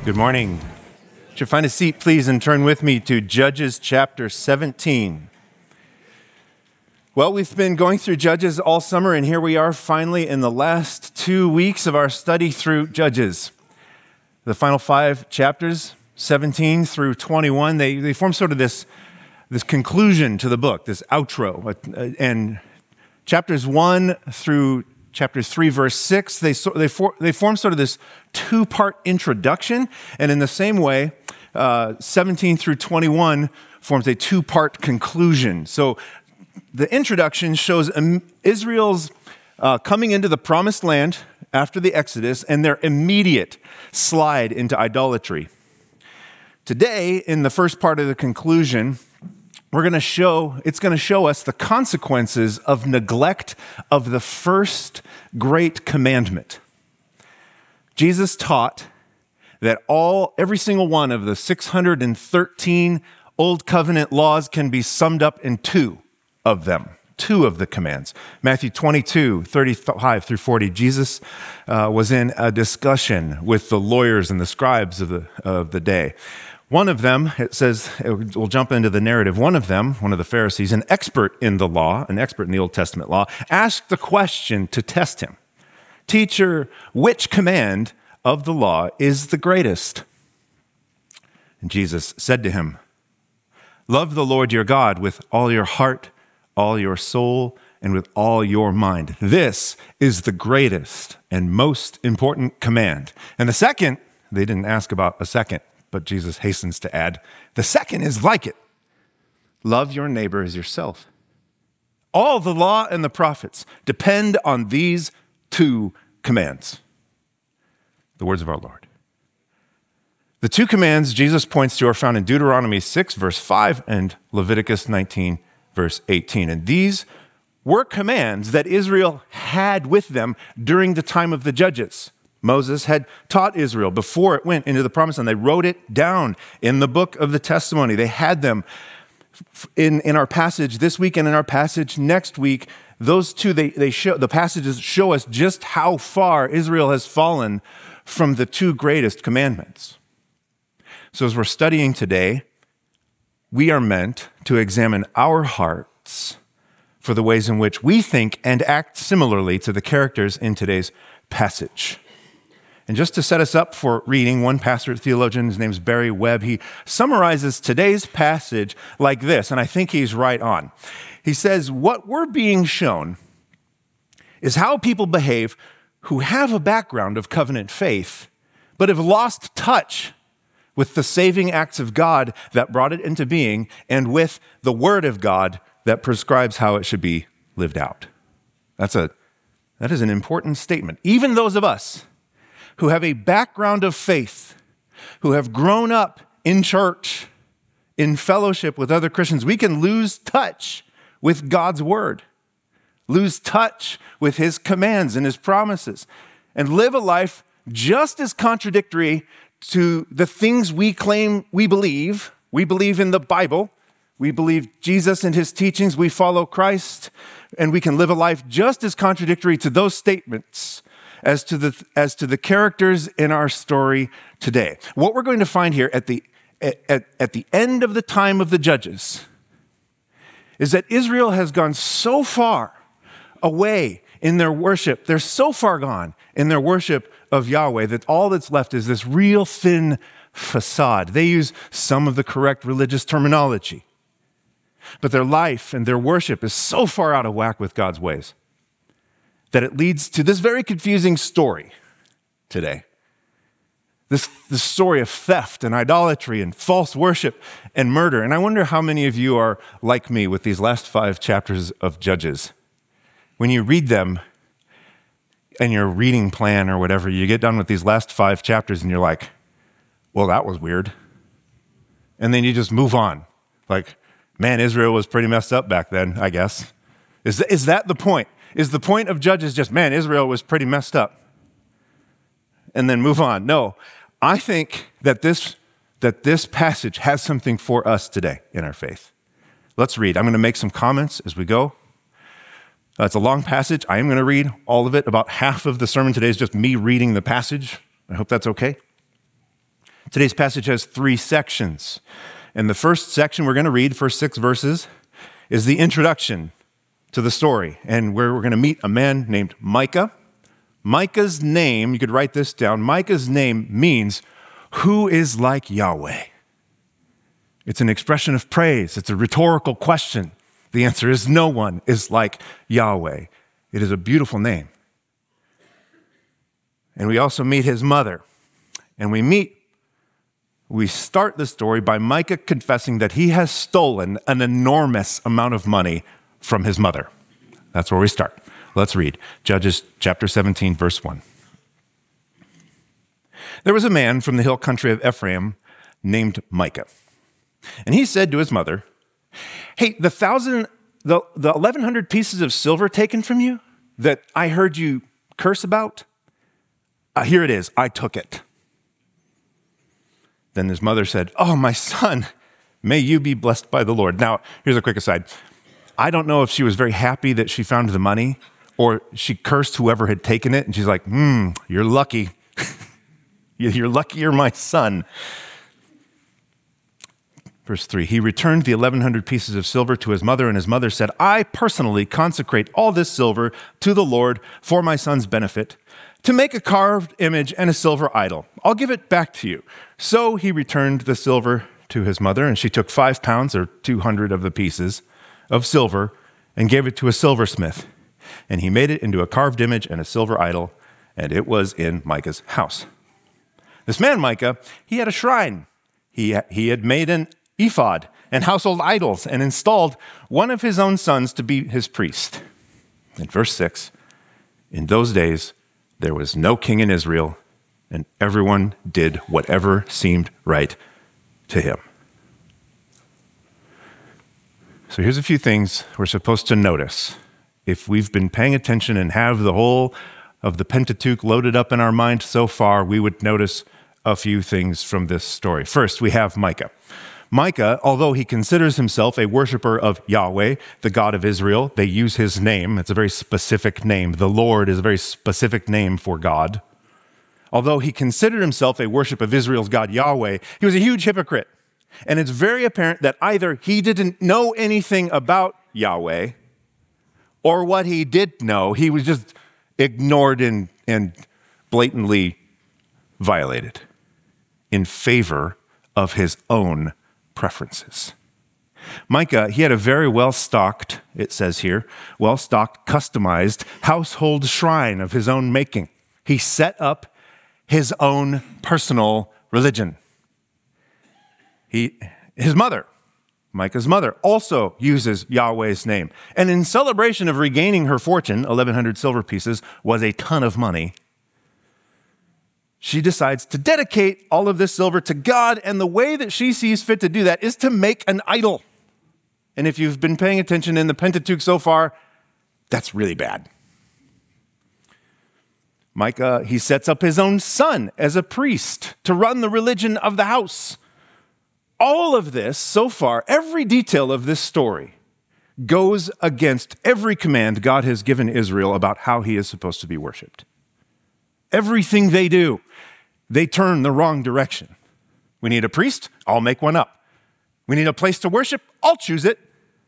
Good morning. Would you find a seat, please, and turn with me to Judges chapter 17. Well, we've been going through Judges all summer, and here we are finally in the last 2 weeks of our study through Judges. The final 5 chapters, 17 through 21, they form sort of this conclusion to the book, this outro. And chapters 1 through chapter 3, verse 6, they form sort of this two-part introduction, and in the same way, 17 through 21 forms a two-part conclusion. So the introduction shows Israel's coming into the promised land after the Exodus and their immediate slide into idolatry. Today, in the first part of the conclusion, it's going to show us the consequences of neglect of the first great commandment. Jesus taught that every single one of the 613 Old Covenant laws can be summed up in two of the commands. Matthew 22, 35 through 40, Jesus was in a discussion with the lawyers and the scribes of the day. One of them, it says, we'll jump into the narrative, one of the Pharisees, an expert in the law, an expert in the Old Testament law, asked the question to test him. Teacher, which command of the law is the greatest? And Jesus said to him, love the Lord your God with all your heart, all your soul, and with all your mind. This is the greatest and most important command. And the second, they didn't ask about a second, but Jesus hastens to add, the second is like it. Love your neighbor as yourself. All the law and the prophets depend on these two commands. The words of our Lord. The two commands Jesus points to are found in Deuteronomy 6, verse 5, and Leviticus 19, verse 18. And these were commands that Israel had with them during the time of the judges. Moses had taught Israel before it went into the promised land. They wrote it down in the book of the testimony. They had them in our passage this week and in our passage next week. Those two, the passages show us just how far Israel has fallen from the two greatest commandments. So as we're studying today, we are meant to examine our hearts for the ways in which we think and act similarly to the characters in today's passage. And just to set us up for reading, one pastor theologian, his name is Barry Webb, he summarizes today's passage like this, and I think he's right on. He says, what we're being shown is how people behave who have a background of covenant faith, but have lost touch with the saving acts of God that brought it into being and with the word of God that prescribes how it should be lived out. That is an important statement. Even those of us who have a background of faith, who have grown up in church, in fellowship with other Christians, we can lose touch with God's word, lose touch with his commands and his promises, and live a life just as contradictory to the things we claim we believe. We believe in the Bible. We believe Jesus and his teachings. We follow Christ, and we can live a life just as contradictory to those statements as to the characters in our story today. What we're going to find here at the end of the time of the judges is that Israel has gone so far away in their worship. They're so far gone in their worship of Yahweh that all that's left is this real thin facade. They use some of the correct religious terminology, but their life and their worship is so far out of whack with God's ways that it leads to this very confusing story today. This story of theft and idolatry and false worship and murder. And I wonder how many of you are like me with these last 5 chapters of Judges. When you read them in your reading plan or whatever, you get done with these last 5 chapters and you're like, well, that was weird. And then you just move on. Like, man, Israel was pretty messed up back then, I guess. Is that the point? Is the point of Judges just, man, Israel was pretty messed up, and then move on? No, I think that this passage has something for us today in our faith. Let's read. I'm going to make some comments as we go. It's a long passage. I am going to read all of it. About half of the sermon today is just me reading the passage. I hope that's okay. Today's passage has 3 sections. And the first section we're going to read, first 6 verses, is the introduction to the story, and where we're going to meet a man named Micah. Micah's name, you could write this down, Micah's name means, who is like Yahweh? It's an expression of praise. It's a rhetorical question. The answer is no one is like Yahweh. It is a beautiful name. And we also meet his mother. And we start the story by Micah confessing that he has stolen an enormous amount of money from his mother. That's where we start. Let's read Judges chapter 17, verse 1. There was a man from the hill country of Ephraim named Micah. And he said to his mother, hey, the 1,100 pieces of silver taken from you that I heard you curse about, here it is, I took it. Then his mother said, oh, my son, may you be blessed by the Lord. Now, here's a quick aside. I don't know if she was very happy that she found the money or she cursed whoever had taken it. And she's like, you're lucky. You're lucky you're my son. Verse 3, he returned the 1,100 pieces of silver to his mother, and his mother said, I personally consecrate all this silver to the Lord for my son's benefit, to make a carved image and a silver idol. I'll give it back to you. So he returned the silver to his mother, and she took 5 pounds or 200 of the pieces of silver and gave it to a silversmith. And he made it into a carved image and a silver idol, and it was in Micah's house. This man, Micah, he had a shrine. He had made an ephod and household idols and installed one of his own sons to be his priest. In verse 6, in those days, there was no king in Israel, and everyone did whatever seemed right to him. So here's a few things we're supposed to notice. If we've been paying attention and have the whole of the Pentateuch loaded up in our mind so far, we would notice a few things from this story. First, we have Micah. Micah, although he considers himself a worshiper of Yahweh, the God of Israel, they use his name. It's a very specific name. The Lord is a very specific name for God. Although he considered himself a worship of Israel's God, Yahweh, he was a huge hypocrite. And it's very apparent that either he didn't know anything about Yahweh, or what he did know, he was just ignored and blatantly violated in favor of his own preferences. Micah, he had a very well-stocked, it says here, well-stocked, customized household shrine of his own making. He set up his own personal religion. His mother, Micah's mother, also uses Yahweh's name. And in celebration of regaining her fortune, 1,100 silver pieces was a ton of money, she decides to dedicate all of this silver to God, and the way that she sees fit to do that is to make an idol. And if you've been paying attention in the Pentateuch so far, that's really bad. Micah, he sets up his own son as a priest to run the religion of the house. All of this, so far, every detail of this story goes against every command God has given Israel about how he is supposed to be worshiped. Everything they do, they turn the wrong direction. We need a priest, I'll make one up. We need a place to worship, I'll choose it.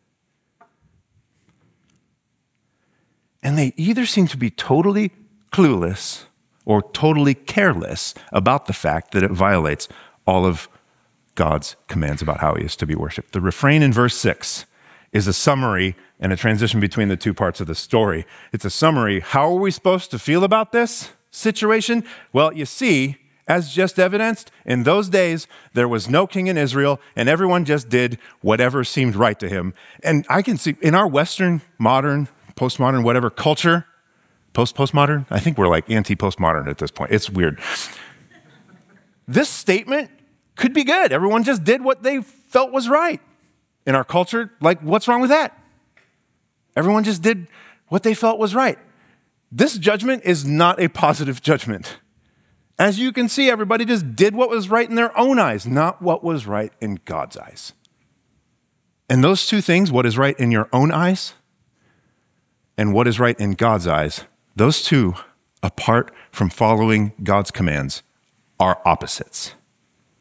And they either seem to be totally clueless or totally careless about the fact that it violates all of God's commands about how he is to be worshiped. The refrain in verse 6 is a summary and a transition between the two parts of the story. It's a summary. How are we supposed to feel about this situation? Well, you see, as just evidenced, in those days, there was no king in Israel, and everyone just did whatever seemed right to him. And I can see in our Western, modern, postmodern, whatever culture, postmodern, I think we're like anti-postmodern at this point. It's weird. This statement could be good. Everyone just did what they felt was right. In our culture, like, what's wrong with that? Everyone just did what they felt was right. This judgment is not a positive judgment. As you can see, everybody just did what was right in their own eyes, not what was right in God's eyes. And those two things, what is right in your own eyes and what is right in God's eyes, those two, apart from following God's commands, are opposites.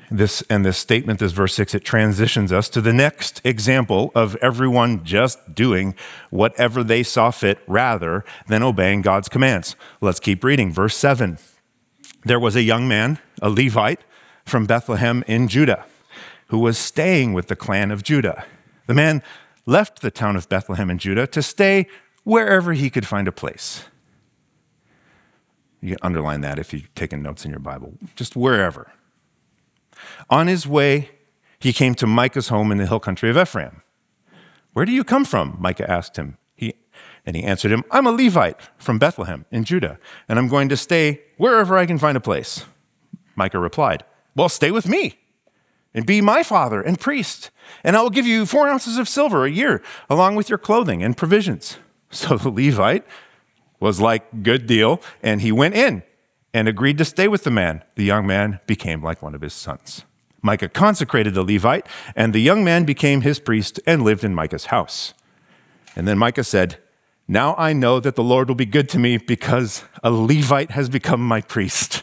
this statement, this verse 6, it transitions us to the next example of everyone just doing whatever they saw fit rather than obeying God's commands. Let's keep reading. Verse 7. There was a young man, a Levite, from Bethlehem in Judah, who was staying with the clan of Judah. The man left the town of Bethlehem in Judah to stay wherever he could find a place. You can underline that if you've taken notes in your Bible, just wherever. On his way, he came to Micah's home in the hill country of Ephraim. "Where do you come from?" Micah asked him. He answered him, "I'm a Levite from Bethlehem in Judah, and I'm going to stay wherever I can find a place." Micah replied, "Well, stay with me and be my father and priest, and I will give you 4 ounces of silver a year, along with your clothing and provisions." So the Levite was like, "Good deal," and he went in and agreed to stay with the man. The young man became like one of his sons. Micah consecrated the Levite, and the young man became his priest and lived in Micah's house. And then Micah said, "Now I know that the Lord will be good to me because a Levite has become my priest."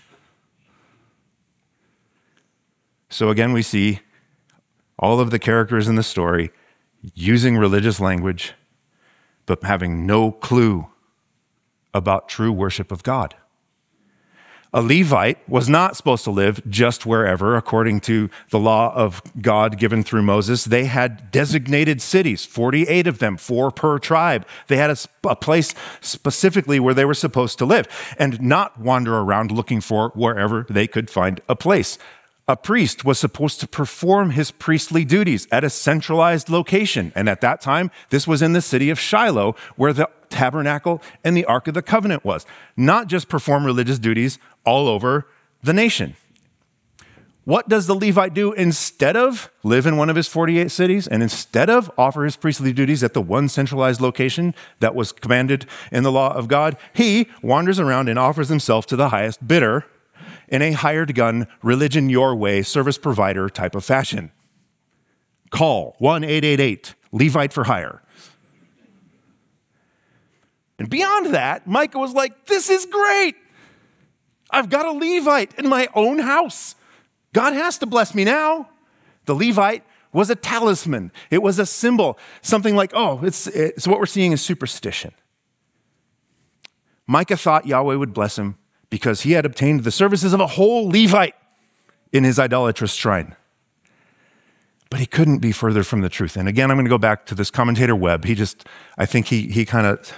So again, we see all of the characters in the story using religious language, but having no clue about true worship of God. A Levite was not supposed to live just wherever, according to the law of God given through Moses. They had designated cities, 48 of them, 4 per tribe. They had a place specifically where they were supposed to live and not wander around looking for wherever they could find a place. A priest was supposed to perform his priestly duties at a centralized location. And at that time, this was in the city of Shiloh, where the tabernacle and the Ark of the Covenant was. Not just perform religious duties all over the nation. What does the Levite do instead of live in one of his 48 cities and instead of offer his priestly duties at the one centralized location that was commanded in the law of God? He wanders around and offers himself to the highest bidder in a hired gun, religion your way, service provider type of fashion. Call 1-888, Levite for hire. And beyond that, Micah was like, "This is great. I've got a Levite in my own house. God has to bless me now." The Levite was a talisman. It was a symbol, something like, it's what we're seeing is superstition. Micah thought Yahweh would bless him because he had obtained the services of a whole Levite in his idolatrous shrine. But he couldn't be further from the truth. And again, I'm going to go back to this commentator Webb. I think he kind of,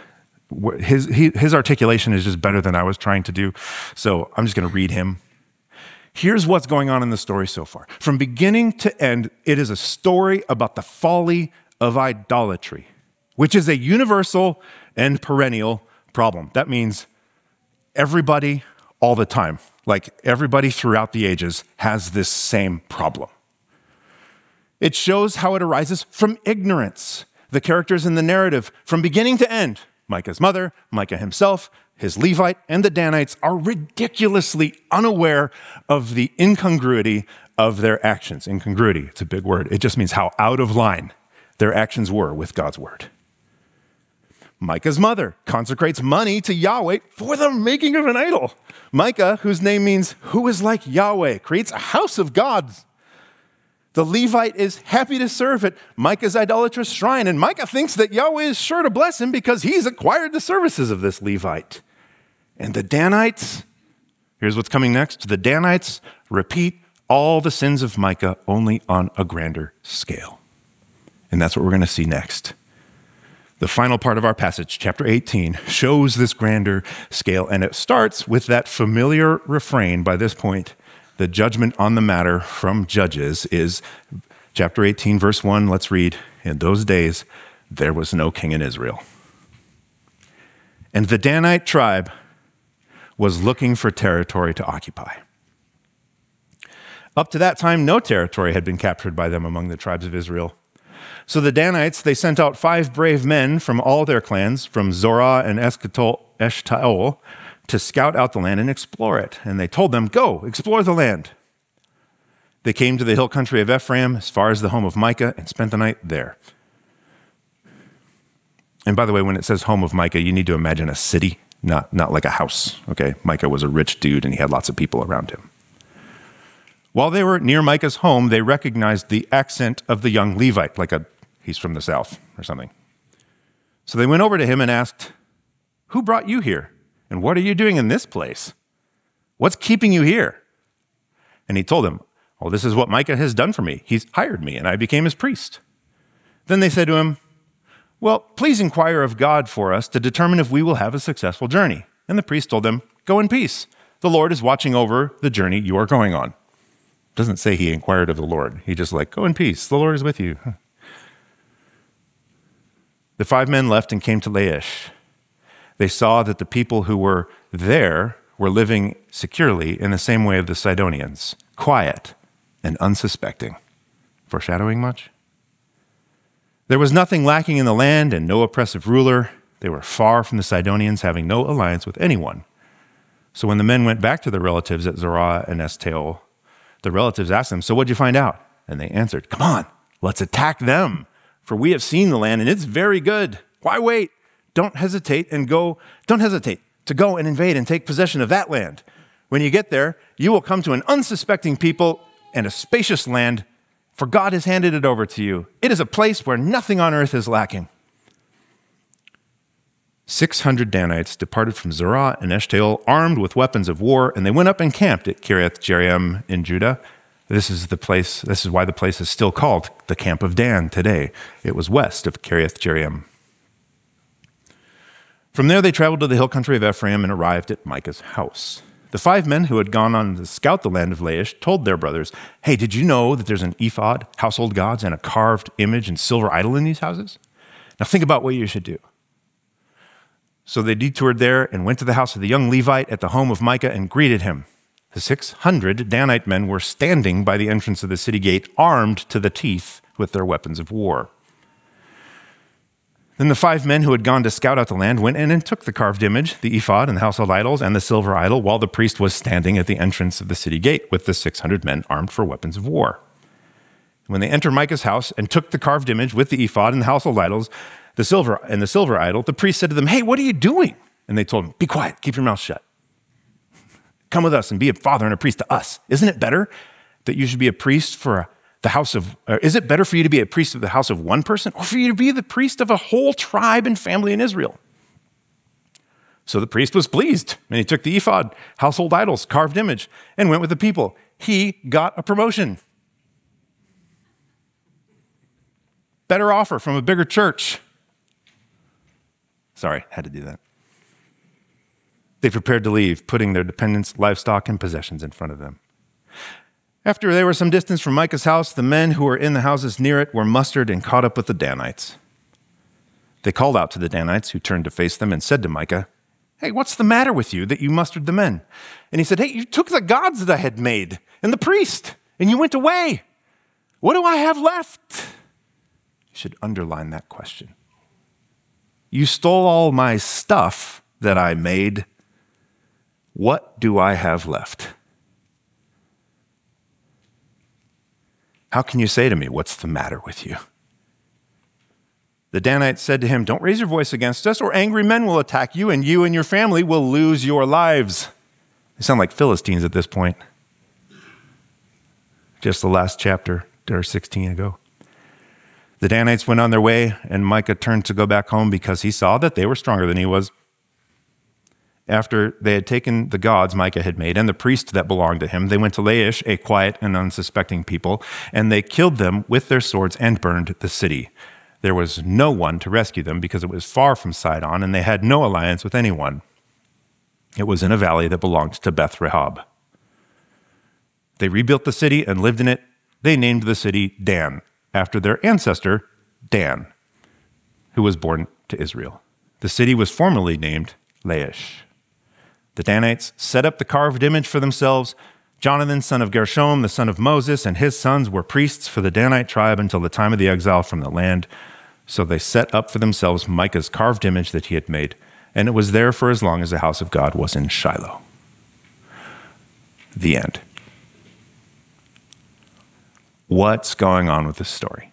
his articulation is just better than I was trying to do. So I'm just going to read him. Here's what's going on in the story so far. From beginning to end, it is a story about the folly of idolatry, which is a universal and perennial problem. That means everybody all the time, like everybody throughout the ages, has this same problem. It shows how it arises from ignorance. The characters in the narrative, from beginning to end, Micah's mother, Micah himself, his Levite, and the Danites are ridiculously unaware of the incongruity of their actions. Incongruity, it's a big word. It just means how out of line their actions were with God's word. Micah's mother consecrates money to Yahweh for the making of an idol. Micah, whose name means who is like Yahweh, creates a house of gods. The Levite is happy to serve at Micah's idolatrous shrine, and Micah thinks that Yahweh is sure to bless him because he's acquired the services of this Levite. And the Danites, here's what's coming next. The Danites repeat all the sins of Micah, only on a grander scale. And that's what we're going to see next. The final part of our passage, chapter 18, shows this grander scale, and it starts with that familiar refrain by this point. The judgment on the matter from Judges is chapter 18, verse 1. Let's read. In those days, there was no king in Israel. And the Danite tribe was looking for territory to occupy. Up to that time, no territory had been captured by them among the tribes of Israel. So the Danites, they sent out 5 brave men from all their clans, from Zorah and Eshtaol, to scout out the land and explore it. And they told them, "Go, explore the land." They came to the hill country of Ephraim, as far as the home of Micah, and spent the night there. And by the way, when it says home of Micah, you need to imagine a city, not like a house, okay? Micah was a rich dude, and he had lots of people around him. While they were near Micah's home, they recognized the accent of the young Levite, he's from the south or something. So they went over to him and asked, "Who brought you here? And what are you doing in this place? What's keeping you here?" And he told them, "Oh, this is what Micah has done for me. He's hired me, and I became his priest." Then they said to him, "Well, please inquire of God for us to determine if we will have a successful journey." And the priest told them, "Go in peace. The Lord is watching over the journey you are going on." Doesn't say he inquired of the Lord. He just go in peace. The Lord is with you. The 5 men left and came to Laish. They saw that the people who were there were living securely in the same way of the Sidonians, quiet and unsuspecting. Foreshadowing much? There was nothing lacking in the land and no oppressive ruler. They were far from the Sidonians, having no alliance with anyone. So when the men went back to their relatives at Zorah and Eshtaol, the relatives asked them, "So what'd you find out?" And they answered, "Come on, let's attack them. For we have seen the land, and it's very good. Why wait? Don't hesitate to go and invade and take possession of that land. When you get there, you will come to an unsuspecting people and a spacious land, for God has handed it over to you. It is a place where nothing on earth is lacking." 600 Danites departed from Zorah and Eshtaol, armed with weapons of war, and they went up and camped at Kiriath Jearim in Judah. This is why the place is still called the Camp of Dan today. It was west of Kiriath Jearim. From there they traveled to the hill country of Ephraim and arrived at Micah's house. The 5 men who had gone on to scout the land of Laish told their brothers, "Hey, did you know that there's an ephod, household gods, and a carved image and silver idol in these houses? Now think about what you should do." So they detoured there and went to the house of the young Levite at the home of Micah and greeted him. The 600 Danite men were standing by the entrance of the city gate, armed to the teeth with their weapons of war. Then the 5 men who had gone to scout out the land went in and took the carved image, the ephod and the household idols, and the silver idol, while the priest was standing at the entrance of the city gate with the 600 men armed for weapons of war. When they entered Micah's house and took the carved image with the ephod and the household idols, the silver idol, the priest said to them, "Hey, what are you doing?" And they told him, "Be quiet, keep your mouth shut. Come with us and be a father and a priest to us. Isn't it better that you should be a priest for the house of, or is it better for you to be a priest of the house of one person, or for you to be the priest of a whole tribe and family in Israel?" So the priest was pleased, and he took the ephod, household idols, carved image, and went with the people. He got a promotion. Better offer from a bigger church. Sorry, had to do that. They prepared to leave, putting their dependents, livestock, and possessions in front of them. After they were some distance from Micah's house, the men who were in the houses near it were mustered and caught up with the Danites. They called out to the Danites, who turned to face them, and said to Micah, "Hey, what's the matter with you that you mustered the men?" And he said, "Hey, you took the gods that I had made and the priest, and you went away. What do I have left?" You should underline that question. You stole all my stuff that I made. What do I have left? How can you say to me, "What's the matter with you?" The Danites said to him, "Don't raise your voice against us, or angry men will attack you, and your family will lose your lives." They sound like Philistines at this point. Just the last chapter, or 16 ago. The Danites went on their way, and Micah turned to go back home because he saw that they were stronger than he was. After they had taken the gods Micah had made and the priest that belonged to him, they went to Laish, a quiet and unsuspecting people, and they killed them with their swords and burned the city. There was no one to rescue them because it was far from Sidon, and they had no alliance with anyone. It was in a valley that belonged to Beth Rehob. They rebuilt the city and lived in it. They named the city Dan, after their ancestor, Dan, who was born to Israel. The city was formerly named Laish. The Danites set up the carved image for themselves. Jonathan, son of Gershom, the son of Moses, and his sons were priests for the Danite tribe until the time of the exile from the land. So they set up for themselves Micah's carved image that he had made, and it was there for as long as the house of God was in Shiloh. The end. What's going on with this story?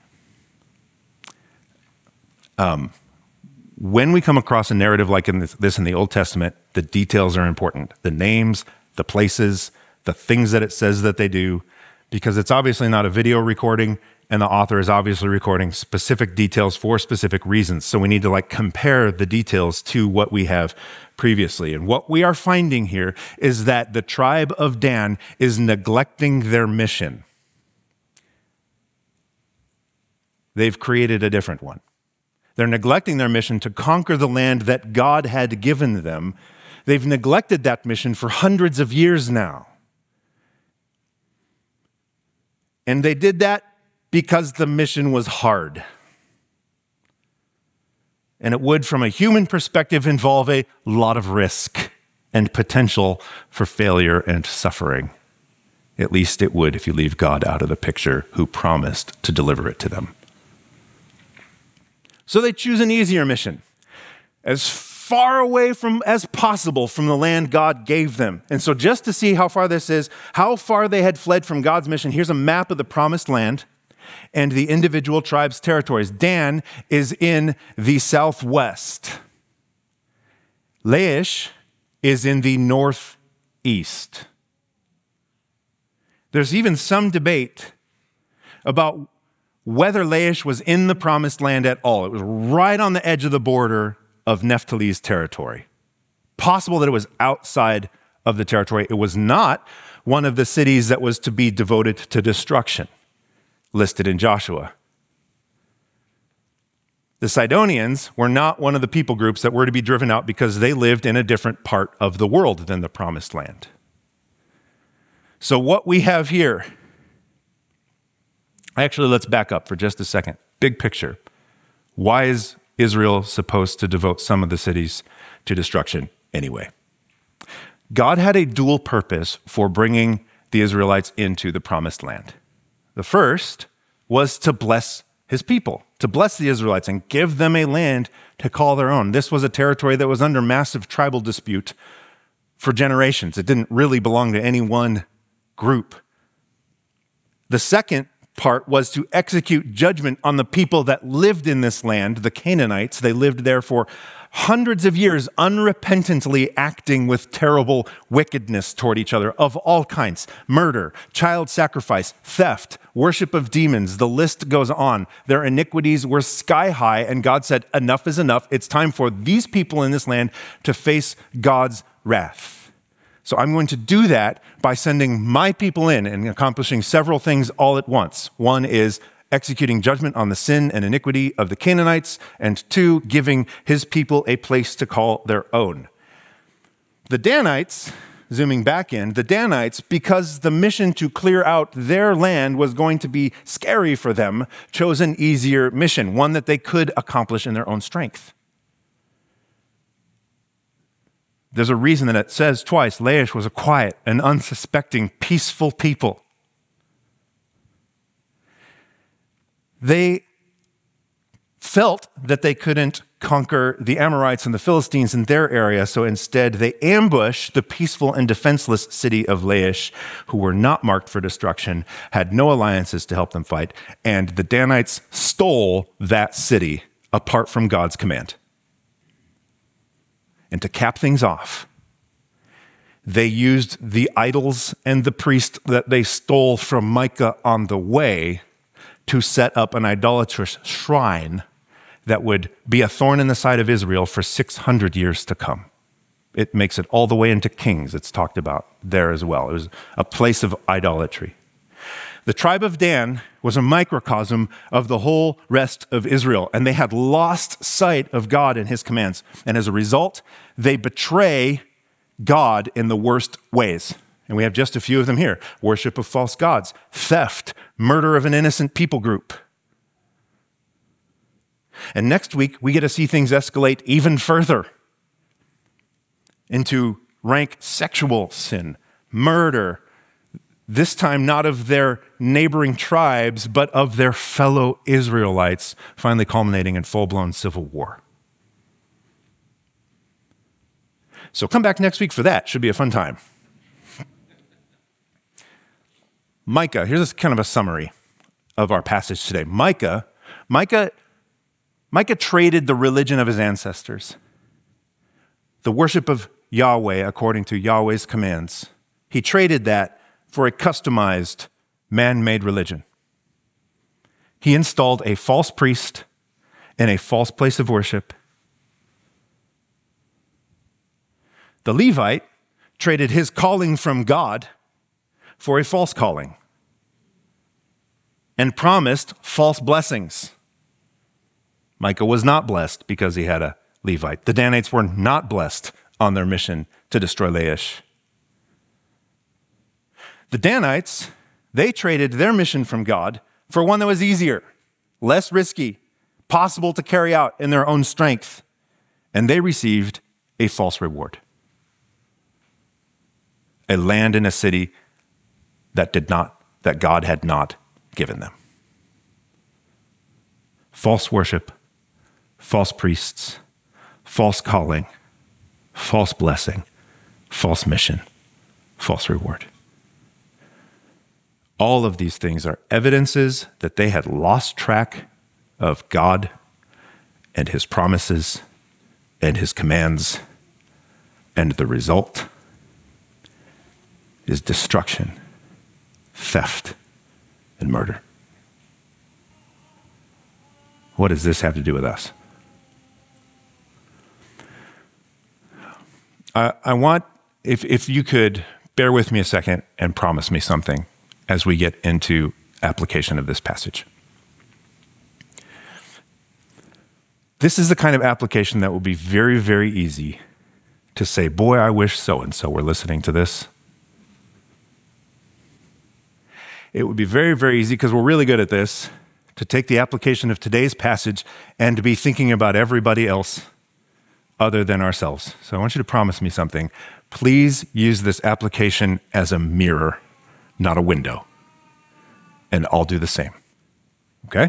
When we come across a narrative like this in the Old Testament, the details are important. The names, the places, the things that it says that they do. because it's obviously not a video recording, and the author is obviously recording specific details for specific reasons. So we need to compare the details to what we have previously. And what we are finding here is that the tribe of Dan is neglecting their mission. They've created a different one. They're neglecting their mission to conquer the land that God had given them. They've neglected that mission for hundreds of years now. And they did that because the mission was hard. And it would, from a human perspective, involve a lot of risk and potential for failure and suffering. At least it would if you leave God out of the picture, who promised to deliver it to them. So they choose an easier mission, as far away as possible from the land God gave them. And so just to see how far this is, how far they had fled from God's mission, here's a map of the promised land and the individual tribes' territories. Dan is in the southwest. Laish is in the northeast. There's even some debate about whether Laish was in the promised land at all. It was right on the edge of the border of Naphtali's territory. Possible that it was outside of the territory. It was not one of the cities that was to be devoted to destruction, listed in Joshua. The Sidonians were not one of the people groups that were to be driven out because they lived in a different part of the world than the promised land. So what we have here, actually, let's back up for just a second. Big picture. Why is Israel supposed to devote some of the cities to destruction anyway? God had a dual purpose for bringing the Israelites into the promised land. The first was to bless his people, to bless the Israelites and give them a land to call their own. This was a territory that was under massive tribal dispute for generations. It didn't really belong to any one group. The second part was to execute judgment on the people that lived in this land, the Canaanites. They lived there for hundreds of years, unrepentantly acting with terrible wickedness toward each other of all kinds: murder, child sacrifice, theft, worship of demons. The list goes on. Their iniquities were sky high, and God said, enough is enough. It's time for these people in this land to face God's wrath. So I'm going to do that by sending my people in and accomplishing several things all at once. One is executing judgment on the sin and iniquity of the Canaanites, and two, giving his people a place to call their own. The Danites, zooming back in, the Danites, because the mission to clear out their land was going to be scary for them, chose an easier mission, one that they could accomplish in their own strength. There's a reason that it says twice, Laish was a quiet and unsuspecting, peaceful people. They felt that they couldn't conquer the Amorites and the Philistines in their area, so instead they ambushed the peaceful and defenseless city of Laish, who were not marked for destruction, had no alliances to help them fight, and the Danites stole that city apart from God's command. And to cap things off, they used the idols and the priest that they stole from Micah on the way to set up an idolatrous shrine that would be a thorn in the side of Israel for 600 years to come. It makes it all the way into Kings. It's talked about there as well. It was a place of idolatry. The tribe of Dan was a microcosm of the whole rest of Israel, and they had lost sight of God and his commands. And as a result, they betray God in the worst ways. And we have just a few of them here: worship of false gods, theft, murder of an innocent people group. And next week, we get to see things escalate even further into rank sexual sin, murder, this time not of their neighboring tribes, but of their fellow Israelites, finally culminating in full-blown civil war. So come back next week for that. Should be a fun time. Micah, here's kind of a summary of our passage today. Micah traded the religion of his ancestors, the worship of Yahweh according to Yahweh's commands. He traded that for a customized man-made religion. He installed a false priest in a false place of worship. The Levite traded his calling from God for a false calling and promised false blessings. Micah was not blessed because he had a Levite. The Danites were not blessed on their mission to destroy Laish. The Danites, they traded their mission from God for one that was easier, less risky, possible to carry out in their own strength, and they received a false reward. A land and a city that God had not given them. False worship, false priests, false calling, false blessing, false mission, false reward. All of these things are evidences that they had lost track of God and his promises and his commands, and the result is destruction, theft, and murder. What does this have to do with us? I want, if you could bear with me a second and promise me something as we get into application of this passage. This is the kind of application that will be very, very easy to say, boy, I wish so-and-so were listening to this. It would be very, very easy, because we're really good at this, to take the application of today's passage and to be thinking about everybody else other than ourselves. So I want you to promise me something. Please use this application as a mirror, not a window. And I'll do the same. Okay?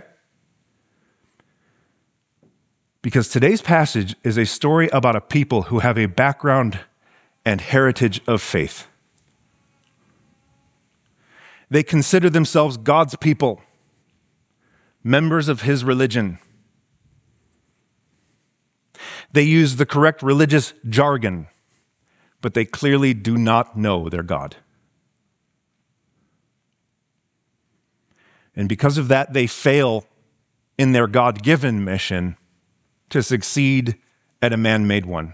Because today's passage is a story about a people who have a background and heritage of faith. They consider themselves God's people, members of his religion. They use the correct religious jargon, but they clearly do not know their God. And because of that, they fail in their God-given mission to succeed at a man-made one.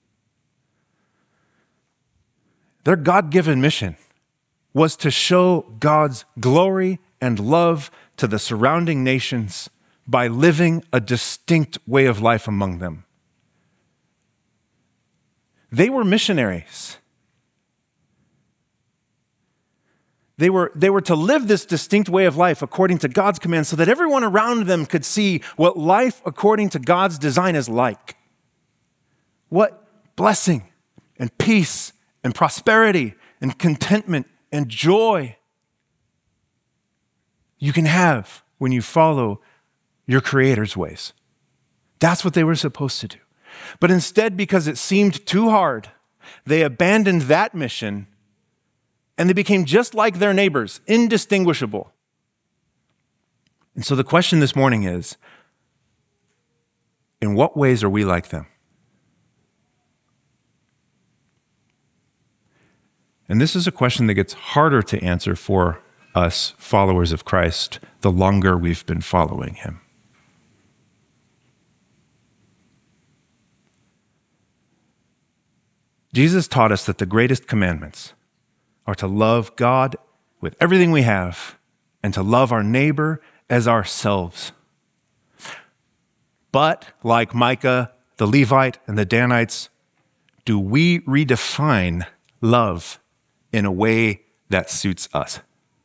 Their God-given mission was to show God's glory and love to the surrounding nations by living a distinct way of life among them. They were missionaries. They were to live this distinct way of life according to God's command so that everyone around them could see what life according to God's design is like. What blessing and peace and prosperity and contentment and joy you can have when you follow your Creator's ways. That's what they were supposed to do. But instead, because it seemed too hard, they abandoned that mission and they became just like their neighbors, indistinguishable. And so the question this morning is, in what ways are we like them? And this is a question that gets harder to answer for us followers of Christ the longer we've been following him. Jesus taught us that the greatest commandments are to love God with everything we have and to love our neighbor as ourselves. But like Micah, the Levite, and the Danites, do we redefine love in a way that suits us?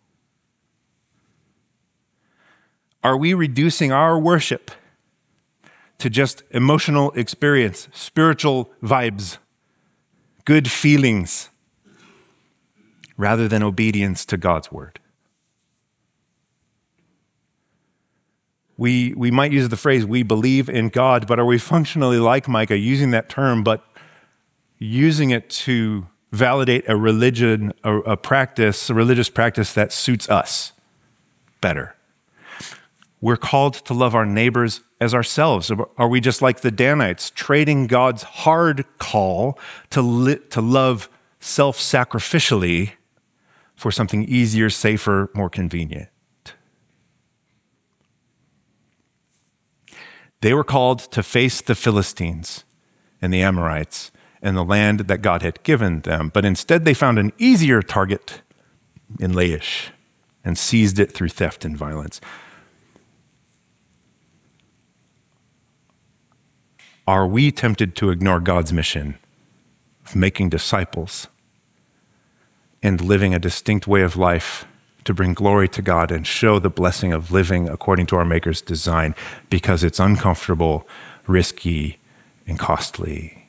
Are we reducing our worship to just emotional experience, spiritual vibes, good feelings, rather than obedience to God's word? We might use the phrase, we believe in God, but are we functionally like Micah, using that term, but using it to validate a religion, a religious practice that suits us better? We're called to love our neighbors as ourselves. Are we just like the Danites, trading God's hard call to love self-sacrificially for something easier, safer, more convenient. They were called to face the Philistines and the Amorites and the land that God had given them, but instead they found an easier target in Laish and seized it through theft and violence. Are we tempted to ignore God's mission of making disciples and living a distinct way of life to bring glory to God and show the blessing of living according to our Maker's design because it's uncomfortable, risky, and costly?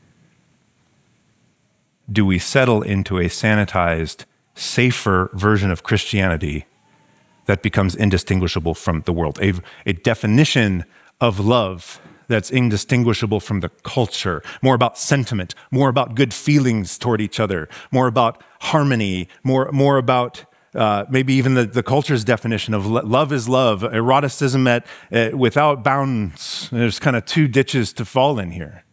Do we settle into a sanitized, safer version of Christianity that becomes indistinguishable from the world? A definition of love that's indistinguishable from the culture, more about sentiment, more about good feelings toward each other, more about harmony, more about maybe even the culture's definition of love is love, eroticism without bounds. There's kind of two ditches to fall in here.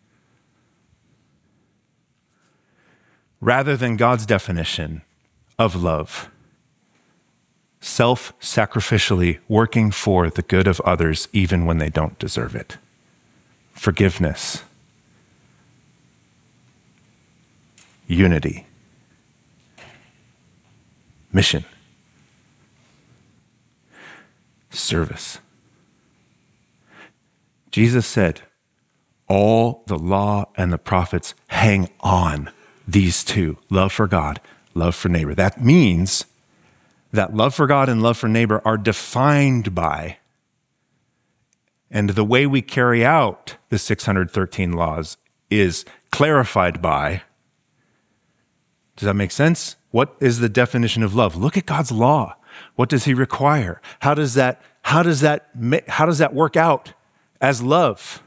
Rather than God's definition of love, self-sacrificially working for the good of others even when they don't deserve it. Forgiveness, unity, mission, service. Jesus said, all the law and the prophets hang on these two, love for God, love for neighbor. That means that love for God and love for neighbor are defined by, and the way we carry out the 613 laws is clarified by. Does that make sense? What is the definition of love? Look at God's law. What does he require? How does that work out as love?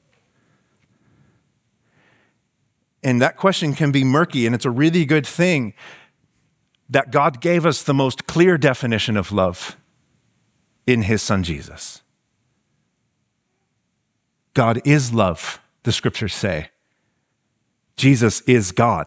And that question can be murky, and it's a really good thing that God gave us the most clear definition of love in his son Jesus. God is love, the scriptures say. Jesus is God.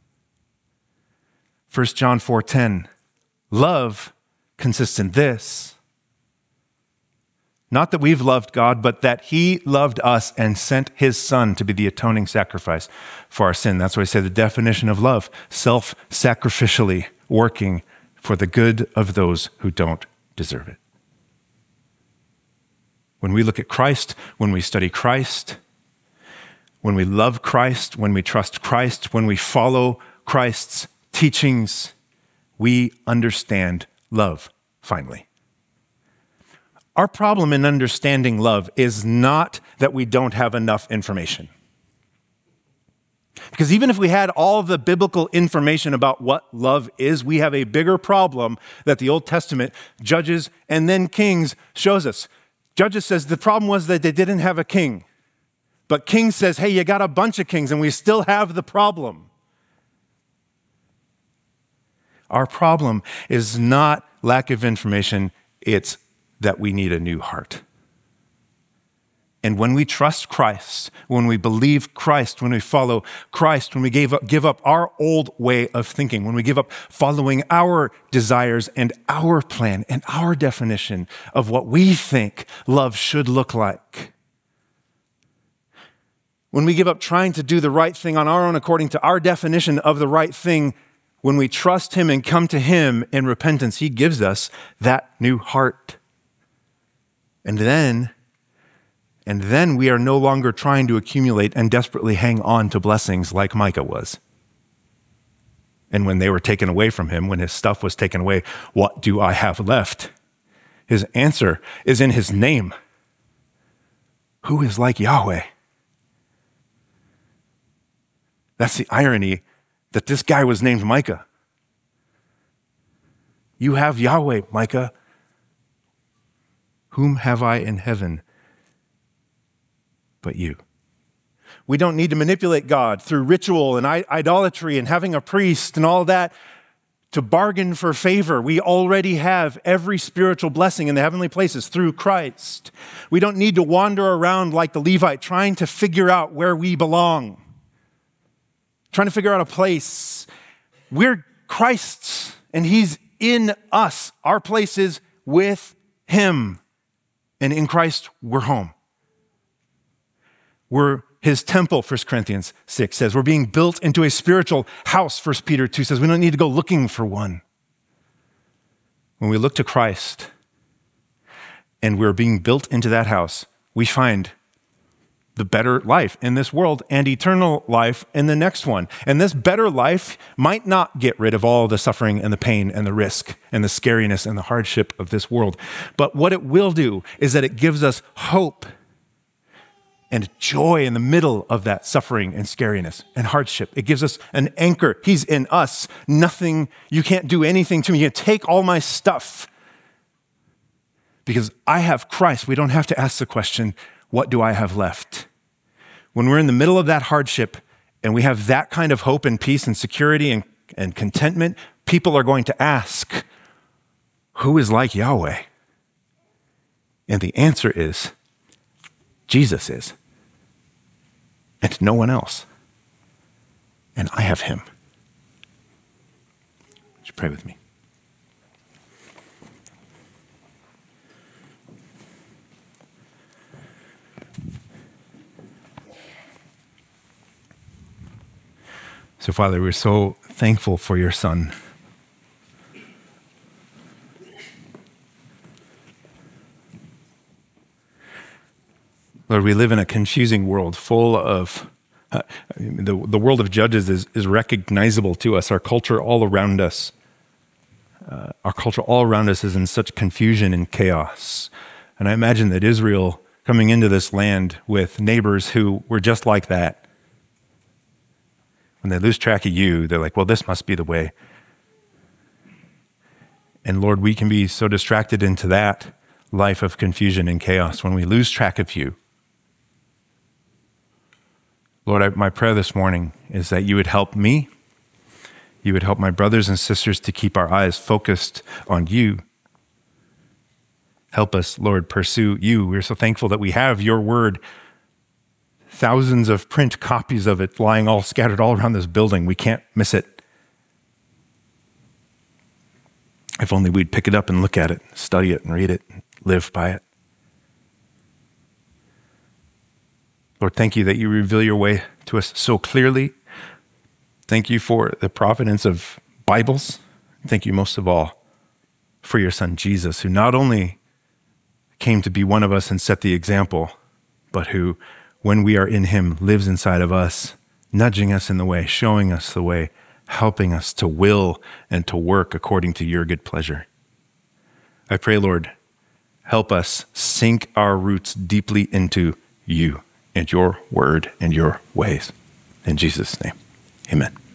1 John 4:10, love consists in this, not that we've loved God, but that he loved us and sent his son to be the atoning sacrifice for our sin. That's why I say the definition of love, self-sacrificially working for the good of those who don't deserve it. When we look at Christ, when we study Christ, when we love Christ, when we trust Christ, when we follow Christ's teachings, we understand love, finally. Our problem in understanding love is not that we don't have enough information. Because even if we had all the biblical information about what love is, we have a bigger problem that the Old Testament, Judges, and then Kings shows us. Judges says the problem was that they didn't have a king. But Kings says, hey, you got a bunch of kings and we still have the problem. Our problem is not lack of information, it's that we need a new heart. And when we trust Christ, when we believe Christ, when we follow Christ, when we give up our old way of thinking, when we give up following our desires and our plan and our definition of what we think love should look like, when we give up trying to do the right thing on our own according to our definition of the right thing, when we trust him and come to him in repentance, he gives us that new heart. And then we are no longer trying to accumulate and desperately hang on to blessings like Micah was. And when they were taken away from him, when his stuff was taken away, what do I have left? His answer is in his name. Who is like Yahweh? That's the irony that this guy was named Micah. You have Yahweh, Micah. Whom have I in heaven but you? We don't need to manipulate God through ritual and idolatry and having a priest and all that to bargain for favor. We already have every spiritual blessing in the heavenly places through Christ. We don't need to wander around like the Levite trying to figure out where we belong, trying to figure out a place. We're Christ's, and he's in us. Our place is with him. And in Christ, we're home. We're his temple, 1 Corinthians 6 says. We're being built into a spiritual house, 1 Peter 2 says. We don't need to go looking for one. When we look to Christ and we're being built into that house, we find the better life in this world and eternal life in the next one. And this better life might not get rid of all the suffering and the pain and the risk and the scariness and the hardship of this world. But what it will do is that it gives us hope and joy in the middle of that suffering and scariness and hardship. It gives us an anchor. He's in us. Nothing, you can't do anything to me. You can't take all my stuff. Because I have Christ. We don't have to ask the question, what do I have left? When we're in the middle of that hardship and we have that kind of hope and peace and security and contentment, people are going to ask, who is like Yahweh? And the answer is, Jesus is. And no one else. And I have him. Would you pray with me? So, Father, we're so thankful for your Son. Lord, we live in a confusing world full of, the world of Judges is recognizable to us. Our culture all around us, is in such confusion and chaos. And I imagine that Israel coming into this land with neighbors who were just like that. When they lose track of you, they're like, well, this must be the way. And Lord, we can be so distracted into that life of confusion and chaos when we lose track of you. Lord, my prayer this morning is that you would help me. You would help my brothers and sisters to keep our eyes focused on you. Help us, Lord, pursue you. We're so thankful that we have your word. Thousands of print copies of it lying all scattered all around this building. We can't miss it. If only we'd pick it up and look at it, study it and read it, and live by it. Lord, thank you that you reveal your way to us so clearly. Thank you for the providence of Bibles. Thank you most of all for your Son, Jesus, who not only came to be one of us and set the example, but who, when we are in him, lives inside of us, nudging us in the way, showing us the way, helping us to will and to work according to your good pleasure. I pray, Lord, help us sink our roots deeply into you and your word and your ways. In Jesus' name, amen.